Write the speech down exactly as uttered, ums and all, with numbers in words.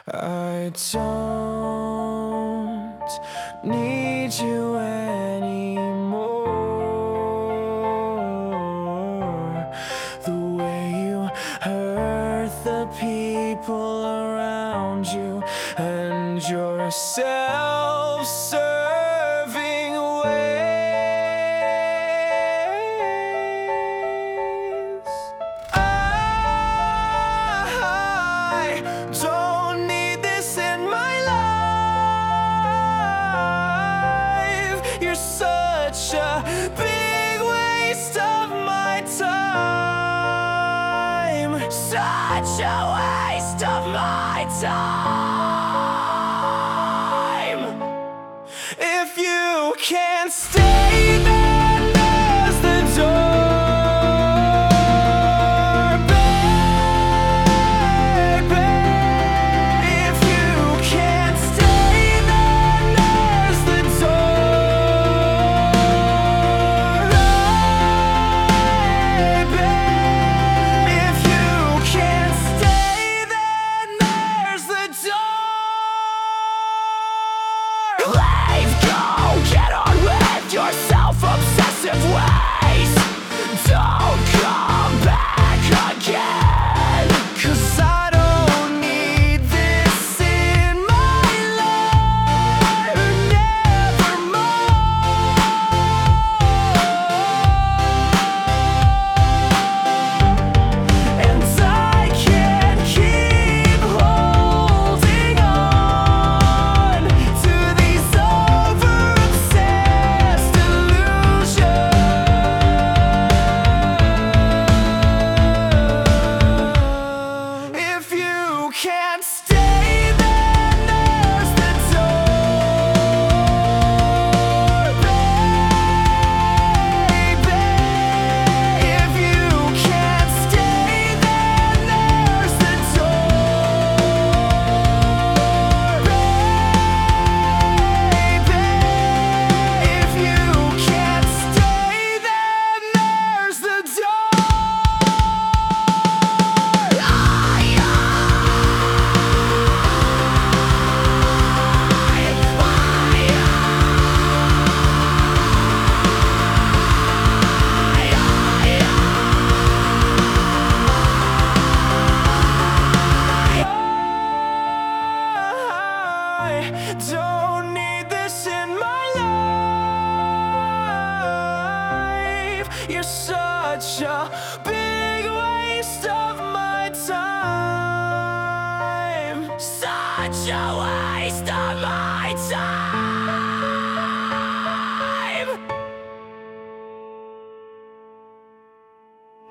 I don't need you anymore. The way you hurt the people around you and your self-serving ways. I don't need this in my life. You're such a big waste of my time. Such a waste of my time. If you can't stay, then there's the door, baby. If you can't stay, then there's the door, baby. If you can't stay, then there's the door. Leave, go, get on with your self-obsessive ways. Don't come back again, 'cause I don't need this in my life. Nevermore. And I can't keep holding on to these over-obsessed illusions. If you can't stay, then there's the door, baby. If you can't stay, then there's the door, baby. If you can't stay, then there's the door. I don't need this in my life. You're such a big waste of my time. Such a waste of my